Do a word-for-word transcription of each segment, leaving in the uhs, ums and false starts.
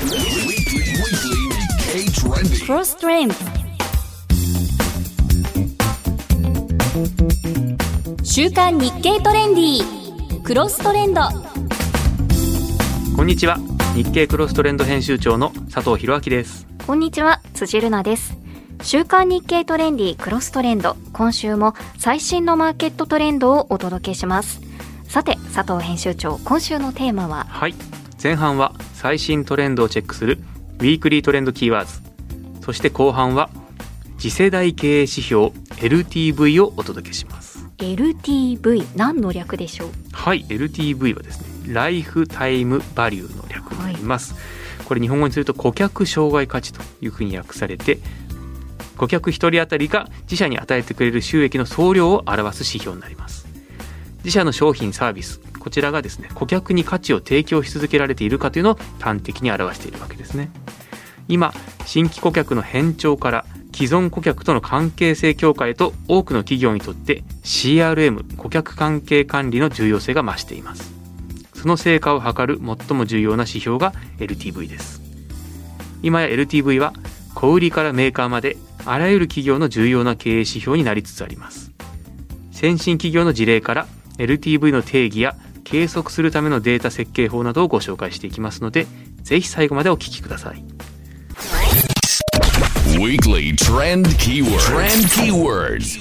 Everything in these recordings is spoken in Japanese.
Cross Trend。週刊日経トレンディクロストレンド。 こんにちは、日経クロストレンド編集長の佐藤弘明です。 こんにちは、辻るなです。週刊日経トレンディクロストレンド、今週も最新のマーケットトレンドをお届けします。さて佐藤編集長、今週のテーマは？ はい、前半は最新トレンドをチェックするウィークリートレンドキーワード、そして後半は次世代経営指標 エルティーブイ をお届けします。 エルティーブイ 何の略でしょう？ はい、 エルティーブイ はですね、ライフタイムバリューの略になります、はい、これ日本語にすると顧客生涯価値というふうに訳されて、顧客ひとり当たりが自社に与えてくれる収益の総量を表す指標になります。自社の商品サービス、こちらがですね、顧客に価値を提供し続けられているかというのを端的に表しているわけですね。今、新規顧客の偏重から既存顧客との関係性強化へと、多くの企業にとって シーアールエム 顧客関係管理の重要性が増しています。その成果を測る最も重要な指標が エルティーブイ です。今や エルティーブイ は小売りからメーカーまであらゆる企業の重要な経営指標になりつつあります。先進企業の事例から エルティーブイ の定義や計測するためのデータ設計法などをご紹介していきますので、ぜひ最後までお聞きください。 Weekly Trend Keyword. Trend Keywords.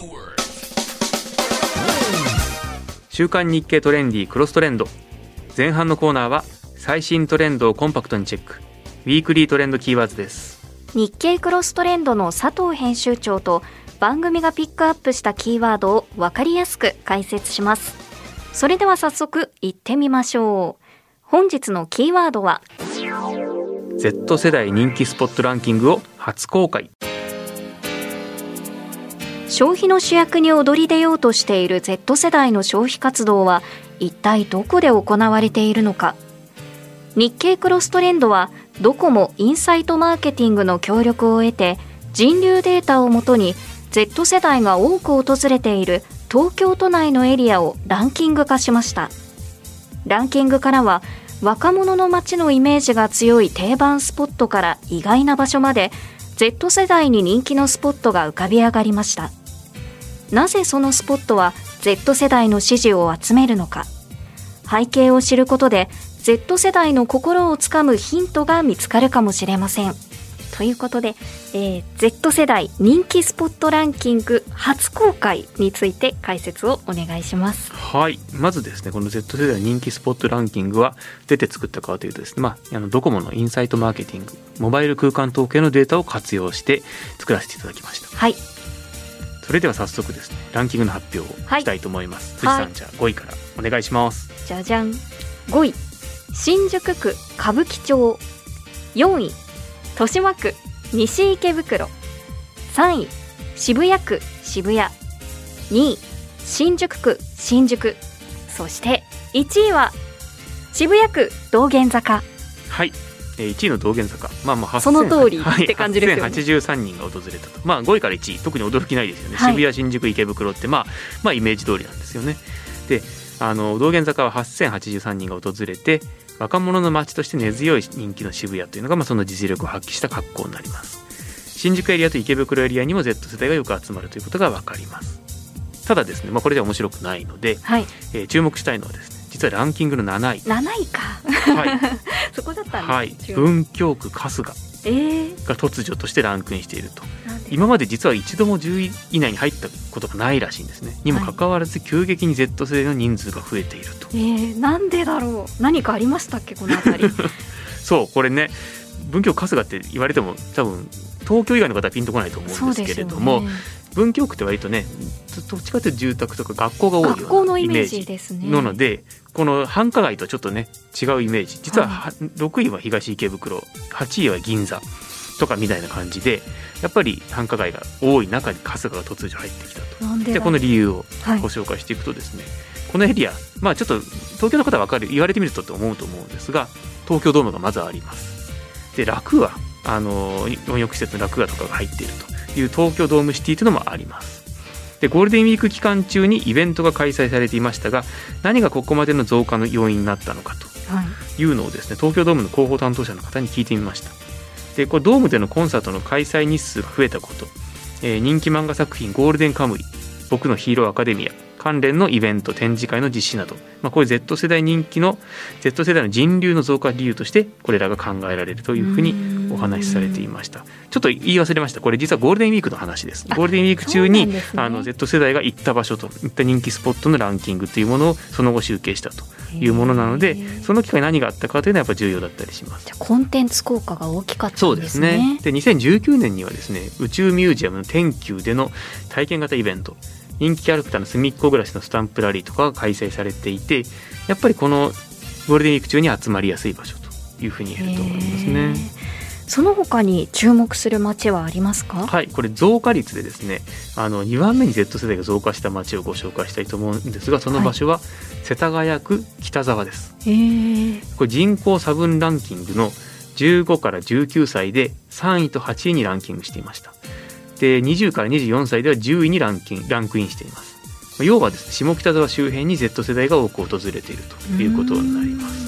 週刊日経トレンディクロストレンド。前半のコーナーは最新トレンドをコンパクトにチェック、ウィークリートレンドキーワードです。 日経クロストレンドの佐藤編集長と番組がピックアップしたキーワードを分かりやすく解説します。それでは早速行ってみましょう。本日のキーワードは Z 世代人気スポットランキングを初公開。 消費の主役に躍り出ようとしている Z 世代の消費活動は一体どこで行われているのか。日経クロストレンドはドコモインサイトマーケティングの協力を得て、人流データをもとに Z 世代が多く訪れている東京都内のエリアをランキング化しました。ランキングからは若者の街のイメージが強い定番スポットから意外な場所まで Z 世代に人気のスポットが浮かび上がりました。なぜそのスポットは Z 世代の支持を集めるのか。背景を知ることで Z 世代の心をつかむヒントが見つかるかもしれません。ということで、えー、Z 世代人気スポットランキング初公開について解説をお願いします。 はい、まずですね、この Z 世代人気スポットランキングは出て作ったかというとですね、まあ、あのドコモのインサイトマーケティング、モバイル空間統計のデータを活用して作らせていただきました。 はい、 それでは早速ですね、ランキングの発表をしたいと思います。はい、辻さん、はい、じゃあごいからお願いします。 じゃじゃん。ごい、新宿区歌舞伎町。よんい、豊島区西池袋。さんい、渋谷区渋谷。にい、新宿区新宿。そしていちいは渋谷区道玄坂。 はい、いちいの道玄坂、まあ、まあその通りって感じですよね。 はっせんはちじゅうさんにんが訪れたと、まあ、ごいからいちい、特に驚きないですよね。 はい、 渋谷新宿池袋って、まあ、まあイメージ通りなんですよね。で、あの道玄坂ははっせんはちじゅうさんにんが訪れて、若者の街として根強い人気の渋谷というのが、まあ、その実力を発揮した格好になります。新宿エリアと池袋エリアにも Z 世代がよく集まるということが分かります。ただですね、まあ、これでは面白くないので、 はい、 えー、注目したいのはですね、実はランキングのなない。 なないか、はい、そこだったんです、はい、 文京区春日が突如としてランクインしていると。今まで実は一度もじゅうい以内に入ったことがないらしいんですね。にもかかわらず急激に Z 世代の人数が増えていると。 えー、なんでだろう。何かありましたっけ、このあたり。 そう、これね、文京区春日って言われても多分東京以外の方はピンとこないと思うんですけれども、ね、文京区って割とね、どっちかというと住宅とか学校が多いような学校のイメージですね。 なので、この繁華街とちょっとね違うイメージ。実は、はい、ろくいは東池袋、はちいは銀座とかみたいな感じで、やっぱり繁華街が多い中に春日が突如入ってきたと。 なんででこの理由をご紹介していくとですね、はい、このエリア、まあちょっと東京の方は分かる、言われてみるとと思うと思うんですが、東京ドームがまずあります。で、ラクーア、あの温浴施設のラクーアとかが入っているという東京ドームシティというのもあります。 でゴールデンウィーク期間中にイベントが開催されていましたが、何がここまでの増加の要因になったのかというのをですね、東京ドームの広報担当者の方に聞いてみました。でこれドームでのコンサートの開催日数が増えたこと、えー、人気漫画作品ゴールデンカムイ、僕のヒーローアカデミア関連のイベント展示会の実施など、まあ、こういう Z 世代人気の Z 世代の人流の増加理由としてこれらが考えられるというふうにお話しされていました。ちょっと言い忘れました。これ実はゴールデンウィークの話です。ゴールデンウィーク中に、ね、あの Z 世代が行った場所といった人気スポットのランキングというものをその後集計したというものなので、その機会何があったかというのはやっぱ重要だったりします。 じゃあコンテンツ効果が大きかったんですね。 そうですね。でにせんじゅうきゅうねんにはですね、宇宙ミュージアムの天宮での体験型イベント、人気キャラクターのすみっこ暮らしのスタンプラリーとかが開催されていて、やっぱりこのゴールデンウィーク中に集まりやすい場所というふうに言えると思いますね。 その他に注目する街はありますか？ はい、これ増加率でですね、あのにばんめに Z 世代が増加した街をご紹介したいと思うんですが、その場所は世田谷区北沢です。 へー。 これ人口差分ランキングのじゅうごからじゅうきゅうさいでさんいとはちいにランキングしていました。でにじゅうからにじゅうよんさいではじゅういにランキン、ランクインしています。要はですね、下北沢周辺に Z 世代が多く訪れているということになります。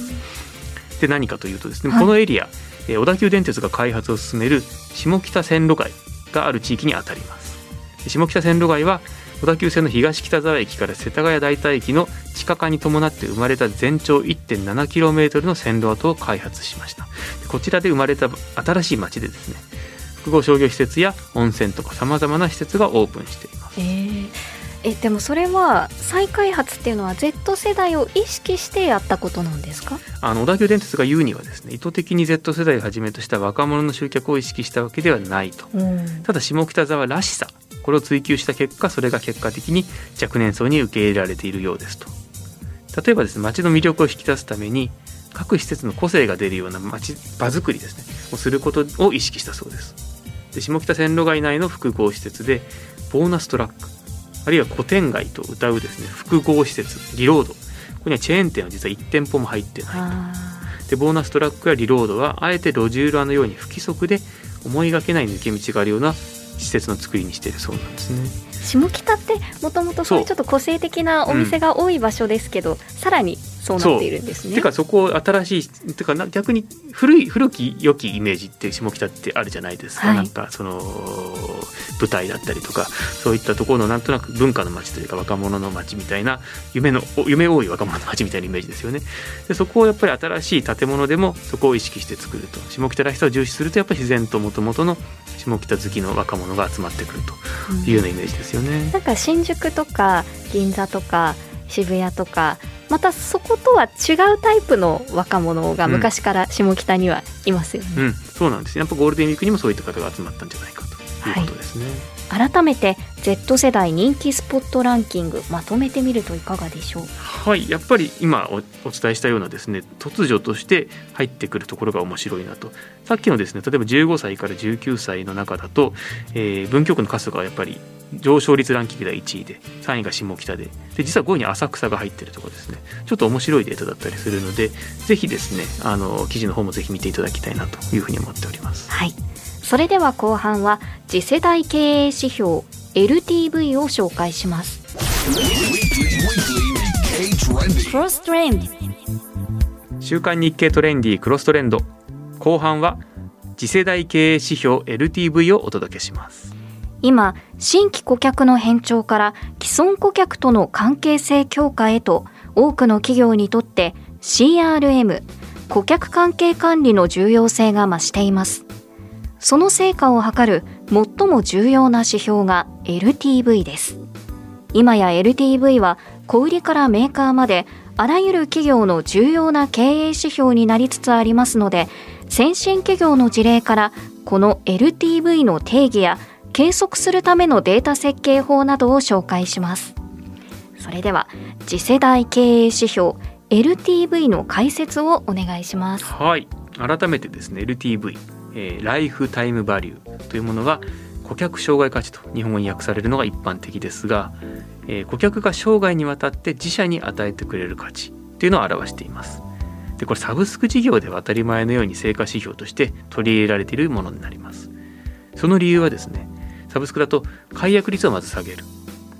で何かというとですね、はい、このエリア、小田急電鉄が開発を進める下北線路街がある地域にあたります。下北線路街は小田急線の東北沢駅から世田谷代田駅の地下化に伴って生まれた全長 いってんななキロメートル の線路跡を開発しました。こちらで生まれた新しい街でですね、複合商業施設や温泉とかさまざまな施設がオープンしています。 えーえでもそれは再開発っていうのは Z 世代を意識してやったことなんですか？ あの小田急電鉄が言うにはですね、意図的に Z 世代をはじめとした若者の集客を意識したわけではないと、うん、ただ下北沢らしさ、これを追求した結果、それが結果的に若年層に受け入れられているようですと。例えばですね、街の魅力を引き出すために各施設の個性が出るような街場作りですねをすることを意識したそうです。で下北線路街内の複合施設でボーナストラック、あるいは古典街と謳うですね複合施設リロード、ここにはチェーン店は実はいち店舗も入ってないと。でボーナストラックやリロードはあえて路地裏のように不規則で思いがけない抜け道があるような施設の作りにしているそうなんですね。 下北ってもともとそういうちょっと個性的なお店が多い場所ですけど、うん、さらにそうなっているんですね。 てかそこを新しいてかな逆に古い古き良きイメージって下北ってあるじゃないですか、はい、なんかその舞台だったりとかそういったところのなんとなく文化の街というか若者の街みたいな夢の夢多い若者の街みたいなイメージですよね。でそこをやっぱり新しい建物でもそこを意識して作ると、下北らしさを重視するとやっぱり自然と元々の下北好きの若者が集まってくるというようなイメージですよね、うん、 なんか新宿とか銀座とか渋谷とかまたそことは違うタイプの若者が昔から下北にはいますよね、 うんうん、そうなんですね。やっぱゴールデンウィークにもそういった方が集まったんじゃないかということですね、 はい、改めて Z 世代人気スポットランキングまとめてみるといかがでしょう？ はい、やっぱり今 お, お伝えしたようなですね突如として入ってくるところが面白いなと。さっきのですね例えばじゅうごさいからじゅうきゅうさいの中だと、えー、文京区の春日はやっぱり上昇率ランキングではいちいでさんいが下北 で, で実はごいに浅草が入っているところですね。ちょっと面白いデータだったりするのでぜひですねあの記事の方もぜひ見ていただきたいなというふうに思っております。 はい、それでは後半は次世代経営指標 エルティーブイ を紹介します。クロストレンド、 週刊日経トレンディクロストレンド、後半は次世代経営指標 エルティーブイ をお届けします。 今新規顧客の偏重から既存顧客との関係性強化へと多くの企業にとって シーアールエム 顧客関係管理の重要性が増しています。その成果を測る最も重要な指標が エルティーブイ です。今や エルティーブイ は小売りからメーカーまであらゆる企業の重要な経営指標になりつつありますので、先進企業の事例からこの エルティーブイ の定義や計測するためのデータ設計法などを紹介します。それでは次世代経営指標 エルティーブイ の解説をお願いします。 はい、改めてですね エルティーブイ、えー、ライフタイムバリューというものが顧客生涯価値と日本語に訳されるのが一般的ですが、えー、顧客が生涯にわたって自社に与えてくれる価値というのを表しています。でこれサブスク事業では当たり前のように成果指標として取り入れられているものになります。その理由はですね、サブスクだと解約率をまず下げる、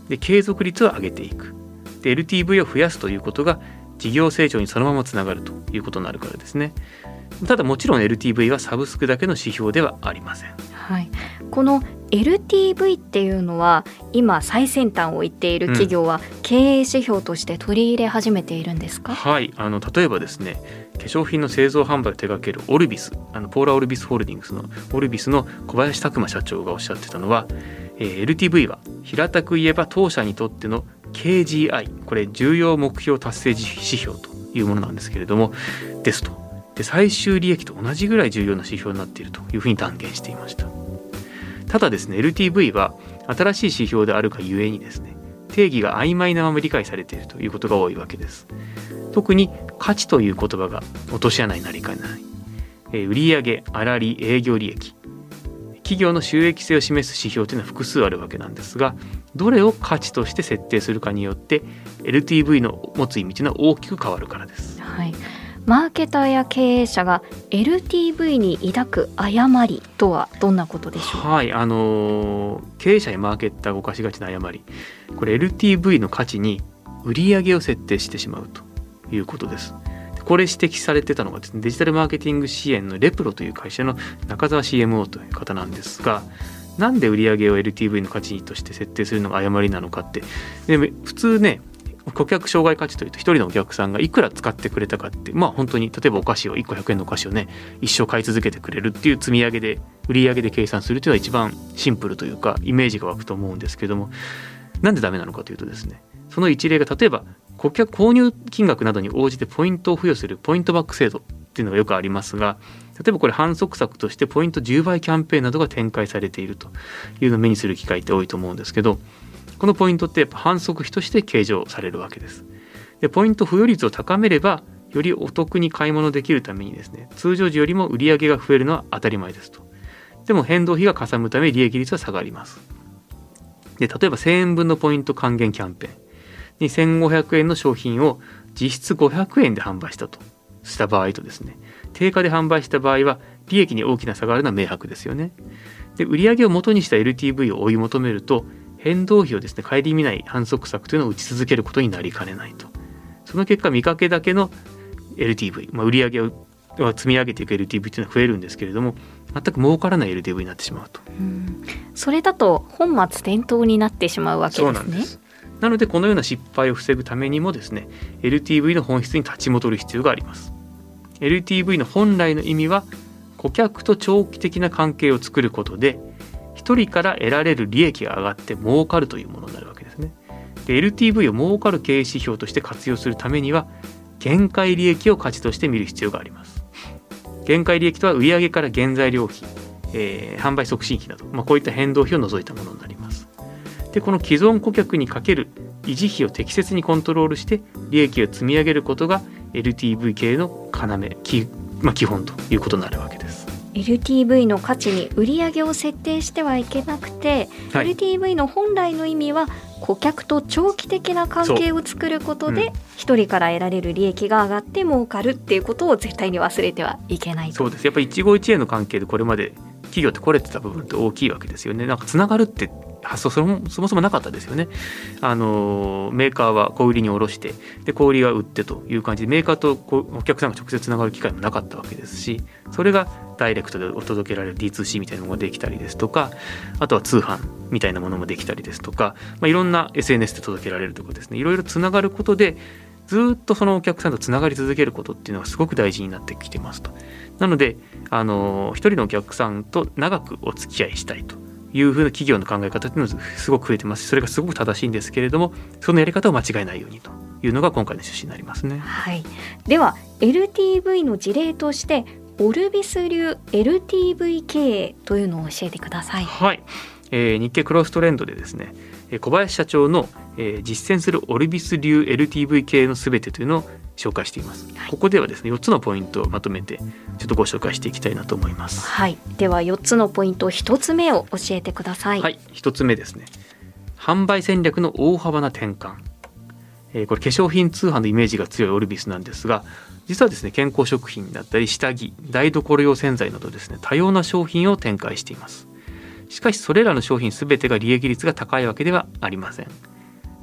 で継続率を上げていく、で エルティーブイ を増やすということが事業成長にそのままつながるということになるからですね。ただもちろん エルティーブイ はサブスクだけの指標ではありません。 はい、この エルティーブイ っていうのは今最先端を行っている企業は経営指標として取り入れ始めているんですか？ うん、はいあの例えばですね、化粧品の製造販売を手掛けるオルビス、あのポーラオルビスホールディングスのオルビスの小林拓馬社長がおっしゃってたのは、えー、エルティーブイ は平たく言えば当社にとっての ケージーアイ、 これ重要目標達成指標というものなんですけれどもですと。で最終利益と同じぐらい重要な指標になっているというふうに断言していました。ただですね エルティーブイ は新しい指標であるがゆえにですね、定義が曖昧なまま理解されているということが多いわけです。特に価値という言葉が落とし穴になりかねない、えー、売上、粗利、営業利益、企業の収益性を示す指標というのは複数あるわけなんですが、どれを価値として設定するかによって エルティーブイ の持つ意味というのは大きく変わるからです。 はい、マーケターや経営者が エルティーブイ に抱く誤りとはどんなことでしょうか？ はいあのー、経営者やマーケッターが犯しがちな誤り、これ エルティーブイ の価値に売上を設定してしまうということです。これ指摘されてたのがですね、デジタルマーケティング支援のレプロという会社の中澤 シーエムオー という方なんですが、なんで売上を エルティーブイ の価値として設定するのが誤りなのかって、で普通ね、顧客障害価値というと一人のお客さんがいくら使ってくれたかって、まあ本当に例えばお菓子をいっこひゃくえんのお菓子をね一生買い続けてくれるっていう積み上げで売上で計算するというのは一番シンプルというかイメージが湧くと思うんですけども、なんでダメなのかというとですね、その一例が例えば顧客購入金額などに応じてポイントを付与するポイントバック制度っていうのがよくありますが、例えばこれ反則策としてポイントじゅうばいキャンペーンなどが展開されているというのを目にする機会って多いと思うんですけど、このポイントってやっぱ反則費として計上されるわけです。でポイント付与率を高めればよりお得に買い物できるためにですね、通常時よりも売上が増えるのは当たり前ですと。でも変動費がかさむため利益率は下がります。で例えばせんえんぶんのポイント還元キャンペーンにせんごひゃくえんの商品を実質ごひゃくえんで販売したとした場合とですね、定価で販売した場合は利益に大きな差があるのは明白ですよね。で売上を元にした エルティーブイ を追い求めると変動費をですね顧みない反則策というのを打ち続けることになりかねないと。その結果見かけだけの エルティーブイ、まあ、売上を積み上げていく エルティーブイというのは増えるんですけれども、全く儲からない エルティーブイ になってしまうと。 うん、それだと本末転倒になってしまうわけですね。 そうなんです。なのでこのような失敗を防ぐためにもですね エルティーブイ の本質に立ち戻る必要があります。 エルティーブイ の本来の意味は顧客と長期的な関係を作ることで一人から得られる利益が上がって儲かるというものになるわけですね。で エルティーブイ を儲かる経営指標として活用するためには限界利益を価値として見る必要があります。限界利益とは売上から原材料費、えー、販売促進費など、まあ、こういった変動費を除いたものになります。でこの既存顧客にかける維持費を適切にコントロールして利益を積み上げることが エルティーブイ 系の要、きまあ、基本ということになるわけです。 エルティーブイ の価値に売上を設定してはいけなくて、はい、エルティーブイ の本来の意味は顧客と長期的な関係を作ることで一、うん、人から得られる利益が上がって儲かるっていうことを絶対に忘れてはいけないと。 そうです。やっぱり一期一会の関係でこれまで企業って来れてた部分って大きいわけですよね。なんかつながるって発想そもそもそもなかったですよね。あのメーカーは小売りに卸してで小売りが売ってという感じでメーカーとこうお客さんが直接つながる機会もなかったわけですし、それがダイレクトでお届けられる ディーツーシー みたいなのができたりですとか、あとは通販みたいなものもできたりですとか、まあ、いろんな エスエヌエス で届けられるとかですね、いろいろつながることでずっとそのお客さんとつながり続けることっていうのがすごく大事になってきてますと。なのであの一人のお客さんと長くお付き合いしたいというふうな企業の考え方っていうのがすごく増えてますし、それがすごく正しいんですけれども、そのやり方を間違えないようにというのが今回の趣旨になりますね。 はい、では エルティーブイ の事例としてオルビス流 エルティーブイ 経営というのを教えてください。 はい、えー、日経クロストレンドでですね、小林社長の、えー、実践するオルビス流 エルティーブイ 経営のすべてというのを紹介しています。はい、ここではですねよっつのポイントをまとめてちょっとご紹介していきたいなと思います。 はい、ではよっつのポイントひとつめを教えてください。 はい、ひとつめですね、販売戦略の大幅な転換。えー、これ化粧品通販のイメージが強いオルビスなんですが、実はですね健康食品だったり下着、台所用洗剤などですね多様な商品を展開しています。しかしそれらの商品すべてが利益率が高いわけではありません。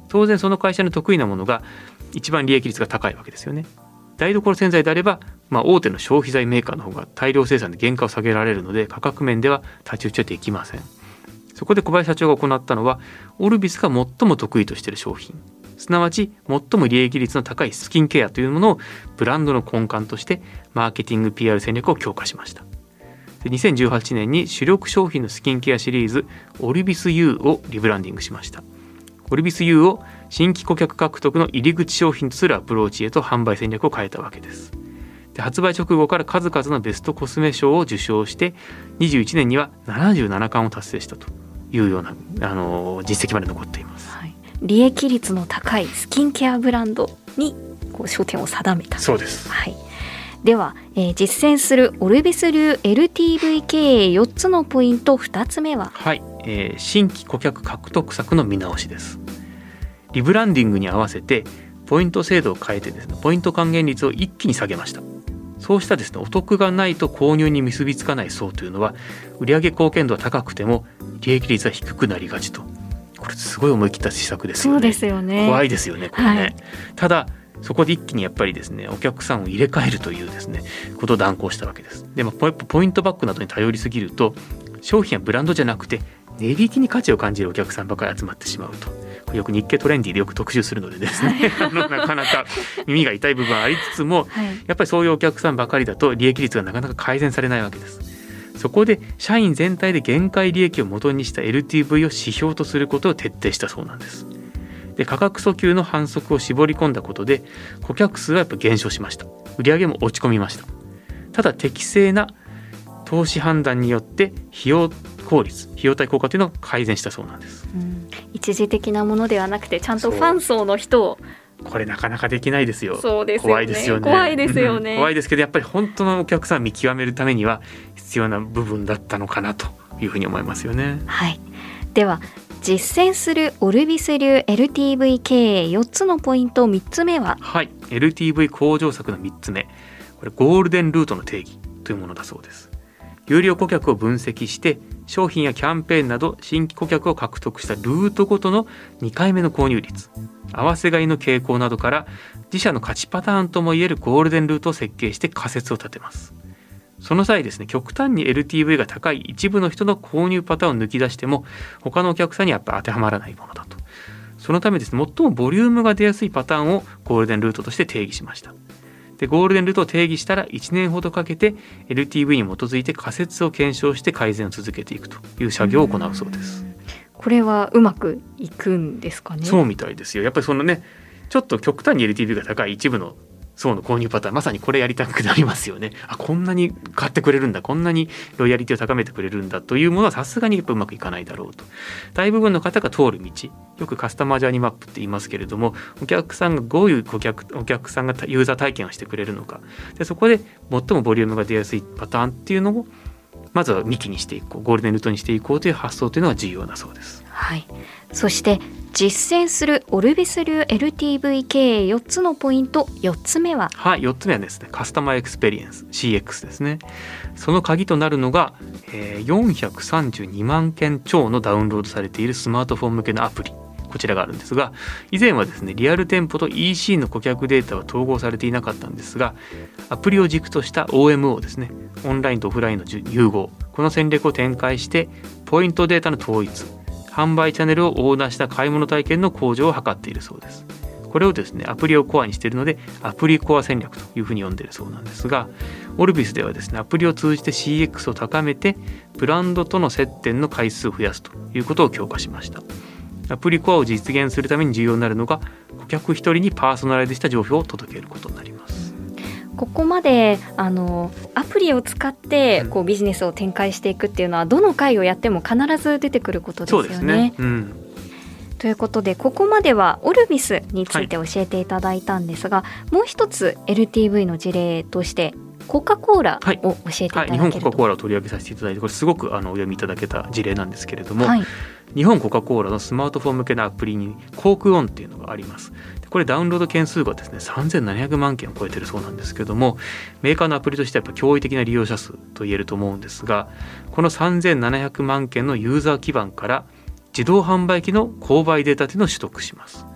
当然その会社の得意なものが一番利益率が高いわけですよね。台所洗剤であれば、まあ、大手の消費財メーカーの方が大量生産で原価を下げられるので価格面では太刀打ちはできません。そこで小林社長が行ったのはオルビスが最も得意としている商品、すなわち最も利益率の高いスキンケアというものをブランドの根幹としてマーケティング ピーアール 戦略を強化しました。でにせんじゅうはちねんに主力商品のスキンケアシリーズオルビス ユー をリブランディングしました。オルビス ユー を新規顧客獲得の入り口商品とするアプローチへと販売戦略を変えたわけです。で発売直後から数々のベストコスメ賞を受賞してにじゅういちねんにはななじゅうななかんを達成したというような、あのー、実績まで残っています、 はい、利益率の高いスキンケアブランドにこう焦点を定めた。 そうです、 はい、では、えー、実践するオルビス流 エルティーブイ 経営よっつのポイントふたつめは、 はい、えー、新規顧客獲得策の見直しです。リブランディングに合わせてポイント制度を変えてですね、ポイント還元率を一気に下げました。そうしたですね、お得がないと購入に結びつかない層というのは売上貢献度は高くても利益率は低くなりがちと。これすごい思い切った施策ですよね。 そうですよね。 怖いですよねこれね、 はい、 ただそこで一気にやっぱりですねお客さんを入れ替えるというですねことを断行したわけです。でもポイントバックなどに頼りすぎると商品やブランドじゃなくて値引きに価値を感じるお客さんばかり集まってしまうと。これよく日経トレンディでよく特集するのでですねあのなかなか耳が痛い部分はありつつも、はい、やっぱりそういうお客さんばかりだと利益率がなかなか改善されないわけです。そこで社員全体で限界利益を元にした エルティーブイ を指標とすることを徹底したそうなんです。で価格訴求の反則を絞り込んだことで顧客数はやっぱ減少しました。売上も落ち込みました。ただ適正な投資判断によって費用効率、費用対効果というのを改善したそうなんです、 うん、一時的なものではなくてちゃんとファン層の人を。 これなかなかできないですよ。 そうですよね。 怖いですよね。 怖いですよね、 うん、怖いですけどやっぱり本当のお客さんを見極めるためには必要な部分だったのかなというふうに思いますよね。 はい、では実践するオルビス流 エルティーブイ 経営よっつのポイントみっつめは、 はい、エルティーブイ 向上策のみっつめ、これゴールデンルートの定義というものだそうです。有料顧客を分析して商品やキャンペーンなど新規顧客を獲得したルートごとのにかいめの購入率、合わせ買いの傾向などから自社の価値パターンともいえるゴールデンルートを設計して仮説を立てます。その際ですね、極端に エルティーブイ が高い一部の人の購入パターンを抜き出しても他のお客さんにはやっぱ当てはまらないものだと。そのためですね、最もボリュームが出やすいパターンをゴールデンルートとして定義しました。でゴールデンルートを定義したらいちねんほどかけて エルティーブイ に基づいて仮説を検証して改善を続けていくという作業を行うそうです。 これはうまくいくんですかね。 そうみたいですよ。やっぱりそのね、ちょっと極端に エルティーブイ が高い一部の層の購入パターン、まさにこれやりたくなりますよね。あ、こんなに買ってくれるんだ、こんなにロイヤリティを高めてくれるんだというものはさすがにやっぱうまくいかないだろうと。大部分の方が通る道、よくカスタマージャーニーマップって言いますけれども、お客さんがどういう顧客お客さんがユーザー体験をしてくれるのか、でそこで最もボリュームが出やすいパターンっていうのをまずは幹にしていこう、ゴールデンルートにしていこうという発想というのが重要だそうです。 はい、そして実践するオルビス流 エルティーブイ 経営よっつのポイントよっつめは、 はい、よっつめはですね、カスタマーエクスペリエンス シーエックス ですね。その鍵となるのが、えー、よんひゃくさんじゅうにまんけん超のダウンロードされているスマートフォン向けのアプリ、こちらがあるんですが、以前はですねリアル店舗と イーシー の顧客データは統合されていなかったんですが、アプリを軸とした オーエムオー ですね、オンラインとオフラインの融合、この戦略を展開してポイントデータの統一、販売チャンネルを横断した買い物体験の向上を図っているそうです。これをですねアプリをコアにしているのでアプリコア戦略というふうに呼んでいるそうなんですが、オルビスではですねアプリを通じて シーエックス を高めてブランドとの接点の回数を増やすということを強化しました。アプリコアを実現するために重要になるのが顧客一人にパーソナライズした情報を届けることになります。 ここまであのアプリを使ってこうビジネスを展開していくっていうのはどの回をやっても必ず出てくることですよね。 そうですね、うん、 ということでここまではオルビスについて教えていただいたんですが、はい、もう一つ エルティーブイ の事例としてコカ・コーラを教えていただけると、はいはい、日本コカ・コーラを取り上げさせていただいて、これすごくあのお読みいただけた事例なんですけれども、はい、日本コカ・コーラのスマートフォン向けのアプリにコークオンっていうのがあります。これダウンロード件数がですねさんぜんななひゃくまんけんを超えているそうなんですけども、メーカーのアプリとしてはやっぱ驚異的な利用者数と言えると思うんですが、このさんぜんななひゃくまんけんのユーザー基盤から自動販売機の購買データというのを取得します。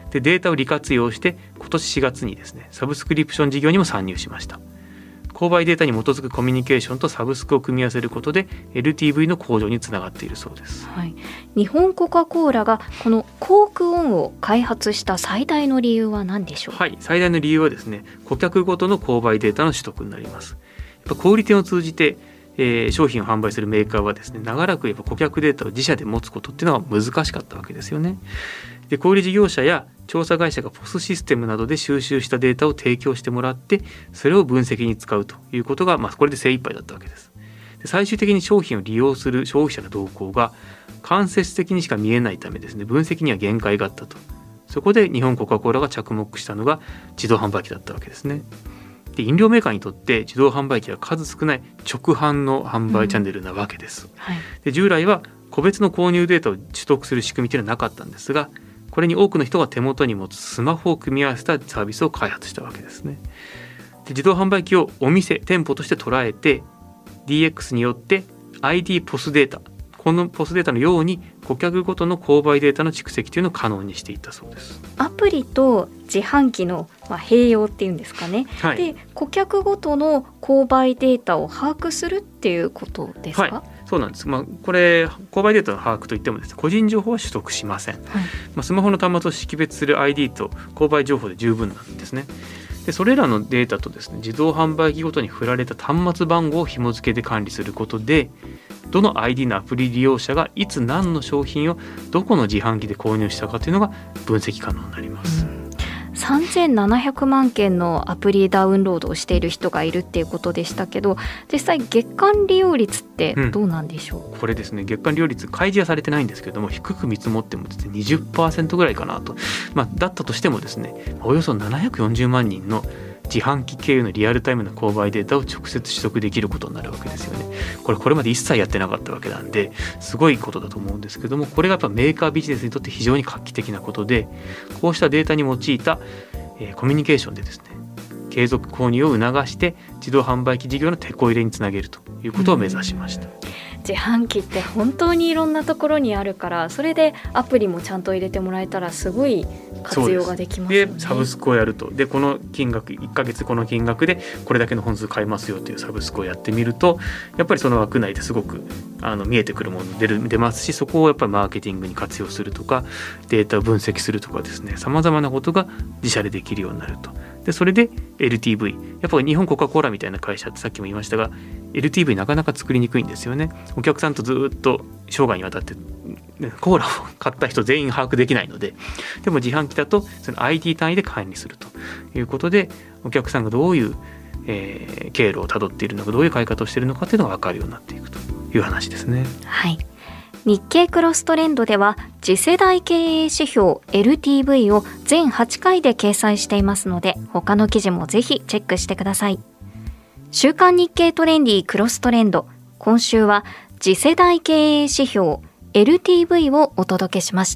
でデータを利活用して今年しがつにですねサブスクリプション事業にも参入しました。購買データに基づくコミュニケーションとサブスクを組み合わせることで エルティーブイ の向上につながっているそうです、 はい、日本コカ・コーラがこのコークオンを開発した最大の理由は何でしょう。 はい、最大の理由はですね顧客ごとの購買データの取得になります。やっぱ小売店を通じて、えー、商品を販売するメーカーはですね長らくやっぱ顧客データを自社で持つことっていうのは難しかったわけですよね。で小売事業者や調査会社がポスシステムなどで収集したデータを提供してもらってそれを分析に使うということが、まあ、これで精一杯だったわけです。で最終的に商品を利用する消費者の動向が間接的にしか見えないためですね分析には限界があったと。そこで日本コカ・コーラが着目したのが自動販売機だったわけですね。で飲料メーカーにとって自動販売機は数少ない直販の販売チャンネルなわけです、うんはい、で従来は個別の購入データを取得する仕組みというのはなかったんですがこれに多くの人が手元に持つスマホを組み合わせたサービスを開発したわけですね。で自動販売機をお店店舗として捉えて ディーエックス によって アイディー ポスデータこのポスデータのように顧客ごとの購買データの蓄積というのを可能にしていったそうです。 アプリと自販機の、まあ、併用っていうんですかね、はい、で顧客ごとの購買データを把握するっていうことですか。 はい、そうなんです、まあ、これ購買データの把握といってもですね個人情報は取得しません、はいまあ、スマホの端末を識別する アイディー と購買情報で十分なんですね。でそれらのデータとですね自動販売機ごとに振られた端末番号を紐付けで管理することでどの アイディー のアプリ利用者がいつ何の商品をどこの自販機で購入したかというのが分析可能になります、うんさんぜんななひゃくまんけんのアプリダウンロードをしている人がいるっていうことでしたけど実際月間利用率ってどうなんでしょう、 うん、これですね月間利用率開示はされてないんですけども低く見積もってもですね にじゅっパーセント ぐらいかなと、まあ、だったとしてもですねおよそななひゃくよんじゅうまんにんの自販機経由のリアルタイムの購買データを直接取得できることになるわけですよね。これこれまで一切やってなかったわけなんですごいことだと思うんですけどもこれがやっぱメーカービジネスにとって非常に画期的なことでこうしたデータに用いたえー、コミュニケーションでですね継続購入を促して自動販売機事業のテこ入れにつなげるということを目指しました、うん、 自販機って本当にいろんなところにあるからそれでアプリもちゃんと入れてもらえたらすごい活用ができますよね。 でサブスクをやるとでこの金額いっかげつこの金額でこれだけの本数買えますよというサブスクをやってみるとやっぱりその枠内ですごくあの見えてくるもの出る出ますしそこをやっぱりマーケティングに活用するとかデータを分析するとかですねさまざまなことが自社でできるようになると。でそれで エルティーブイ やっぱり日本コカ・コーラみたいな会社ってさっきも言いましたが エルティーブイ なかなか作りにくいんですよね。お客さんとずっと生涯にわたってコーラを買った人全員把握できないのででも自販機だとその アイディー 単位で管理するということでお客さんがどういう、えー、経路をたどっているのかどういう買い方をしているのかというのが分かるようになっていくという話ですね。 はい日経クロストレンドでは次世代経営指標 エルティーブイ を全はちかいで掲載していますので他の記事もぜひチェックしてください。週刊日経トレンディクロストレンド今週は次世代経営指標 エルティーブイ をお届けしました。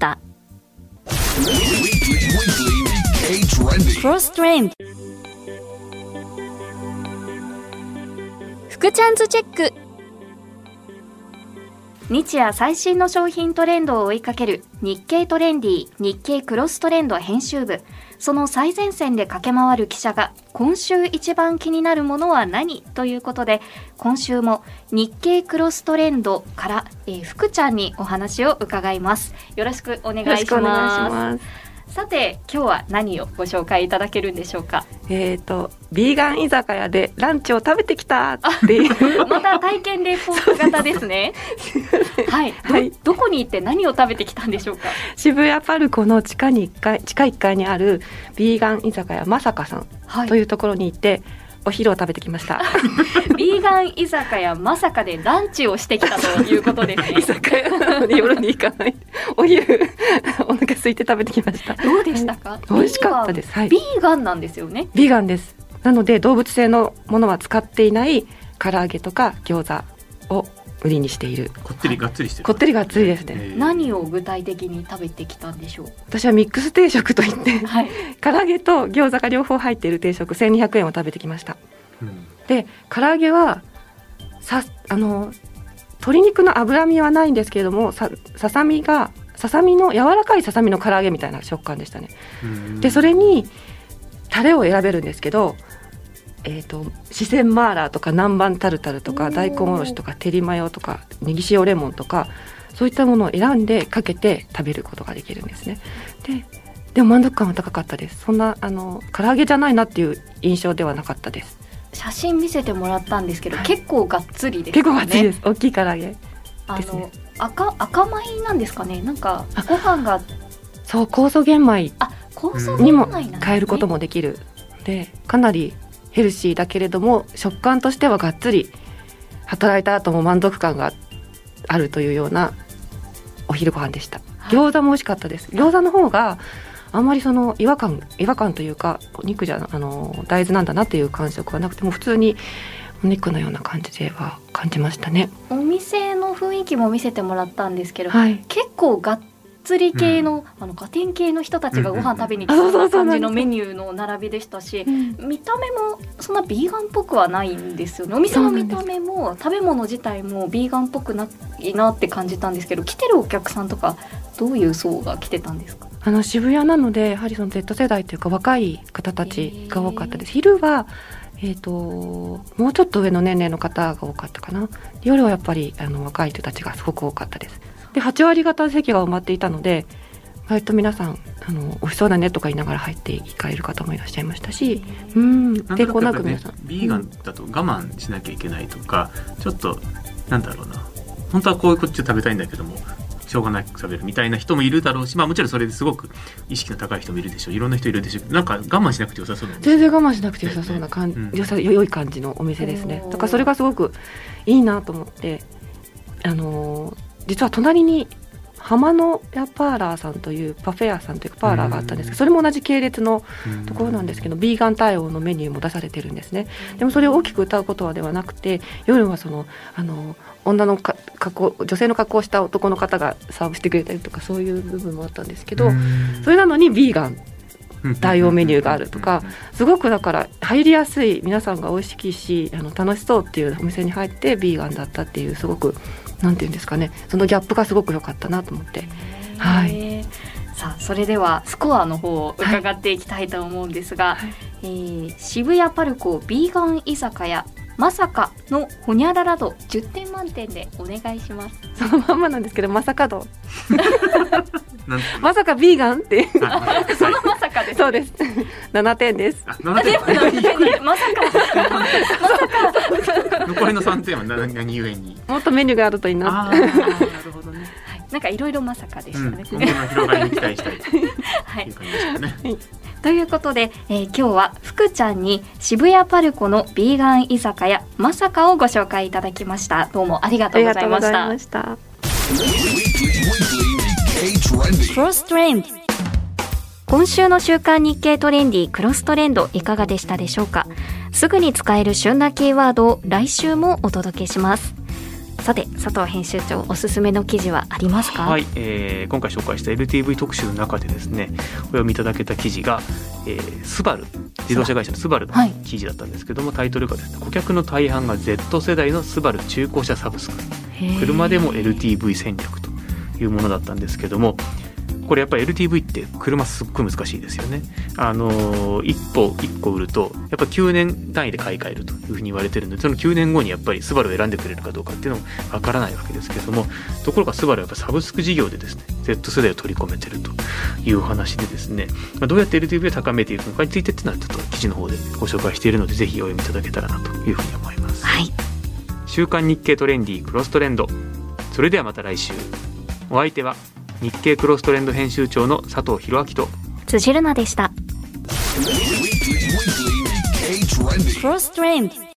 クロストレンド福ちゃんズチェック日夜最新の商品トレンドを追いかける日経トレンディ日経クロストレンド編集部その最前線で駆け回る記者が今週一番気になるものは何ということで今週も日経クロストレンドから、えー、福ちゃんにお話を伺います。よろしくお願いします。よろしくお願いします。さて今日は何をご紹介いただけるんでしょうか。 えーとビーガン居酒屋でランチを食べてきたっていうまた体験レポート型ですねはい、はい、ど, どこに行って何を食べてきたんでしょうか。 渋谷パルコの地下にいっかい地下いっかいにあるビーガン居酒屋まさかさんというところに行って、はいお昼を食べてきましたビーガン居酒屋まさかでランチをしてきたということですね居酒屋なので夜に行かないお昼お腹空いて食べてきました。 どうでしたか。 美味しかったです、はい、 ビーガンなんですよね。 ビーガンです。なので動物性のものは使っていない唐揚げとか餃子を売りにしている。 こってりがっつりしてる。 こってりがっつりですね。 何を具体的に食べてきたんでしょう。 私はミックス定食といって、はい、唐揚げと餃子が両方入っている定食せんにひゃくえんを食べてきました、うん、で唐揚げはさあの鶏肉の脂身はないんですけれども さ, ささみがささみの柔らかいささみの唐揚げみたいな食感でしたね。でそれにタレを選べるんですけど、えーと、四川マーラーとか南蛮タルタルとか大根おろしとか照りマヨとかネギ塩レモンとかそういったものを選んでかけて食べることができるんですね。ででも満足感は高かったです。そんなあの唐揚げじゃないなっていう印象ではなかったです。 写真見せてもらったんですけど、はい、結構がっつりですね。 結構がっつりです。大きい唐揚げですね。 あの 赤, 赤米なんですかね。なんかご飯がそう酵素玄米にも変えることもできるで、かなりヘルシーだけれども食感としてはがっつり働いた後も満足感があるというようなお昼ご飯でした。餃子も美味しかったです。餃子の方があんまりその違和感違和感というかお肉じゃあの大豆なんだなっていう感触はなくても普通にお肉のような感じでは感じましたね。 お店の雰囲気も見せてもらったんですけど、 はい、 結構がっつり系の、うん、あのガテン系の人たちがご飯食べに来そうな感じのメニューの並びでしたし、うん、見た目もそんなビーガンっぽくはないんですよね。お店の見た目も食べ物自体もビーガンっぽくないなって感じたんですけど、来てるお客さんとかどういう層が来てたんですか？ あの渋谷なのでやはりその Z 世代というか若い方たちが多かったです。昼はえーと、もうちょっと上の年齢の方が多かったかな。夜はやっぱりあの若い人たちがすごく多かったです。ではち割方席が埋まっていたので割と皆さんあの美味しそうだねとか言いながら入っていかれる方もいらっしゃいましたし、うん、抵抗なく皆さん、ね、 ビーガンだと我慢しなきゃいけないとか、うん、ちょっとなんだろうな、本当はこういうこっちを食べたいんだけどもしょうがなく食べるみたいな人もいるだろうし、まあもちろんそれですごく意識の高い人もいるでしょう。いろんな人いるでしょう。なんか我慢しなくて良さそうなんです。 全然我慢しなくて良さそうな感じ、うん、良さ良い感じのお店ですね。だからそれがすごくいいなと思って、あのー、実は隣に浜の屋パーラーさんというパフェ屋さんというかパーラーがあったんですけど、それも同じ系列のところなんですけど、ビーガン対応のメニューも出されてるんですね。でもそれを大きく歌うことはではなくて、夜はそのあの女のか格好女性の格好をした男の方がサーブしてくれたりとかそういう部分もあったんですけど、それなのにビーガン対応メニューがあるとか、すごくだから入りやすい、皆さんが美味しいしあの楽しそうっていうお店に入ってビーガンだったっていう、すごくなんていうんですかね、そのギャップがすごく良かったなと思って、はい、 さあそれではスコアの方を伺っていきたいと思うんですが、はい、えー、渋谷パルコビーガン居酒屋まさかのホニャララ度じゅってん満点でお願いします。 そのまんまなんですけど、まさか度まさかビーガンってそのまさかです、ね、 そうですななてんです。 あななてんまさかまさか残りのさんてんは 何, 何故にもっとメニューがあるといいなって。 あなるほどね、 はい、なんかいろいろまさかでしたね、 うん、今後の広がりに期待したいという感じでしたね、はい、 ということで、えー、今日は福ちゃんに渋谷パルコのビーガン居酒屋まさかをご紹介いただきました。どうもありがとうございました。 ありがとうございました。 クロストレンド、今週の週刊日経トレンディクロストレンドいかがでしたでしょうか。すぐに使える旬なキーワードを来週もお届けします。さて佐藤編集長、おすすめの記事はありますか？ はい、えー、今回紹介した エルティーブイ 特集の中でですね、お読みいただけた記事が、えー、スバル自動車会社のスバルの記事だったんですけども、はい、タイトルがですね、顧客の大半が Z 世代のスバル中古車サブスク、車でも エルティーブイ 戦略というものだったんですけども、これやっぱり エルティーブイ って車すっごい難しいですよね。あのー、一歩一個売るとやっぱきゅうねん単位で買い替えるというふうに言われてるので、そのきゅうねんごにやっぱりスバルを選んでくれるかどうかっていうのもわからないわけですけれども、ところがスバルはやっぱサブスク事業でですね Z 世代を取り込めてるという話でですね、まあ、どうやって エルティーブイ を高めていくのかについてっていうのはちょっと記事の方でご紹介しているので、ぜひお読みいただけたらなというふうに思います、 はい、 週刊日経トレンディクロストレンド、それではまた来週。お相手は日経クロストレンド編集長の佐藤弘明と辻るなでした。クロストレンド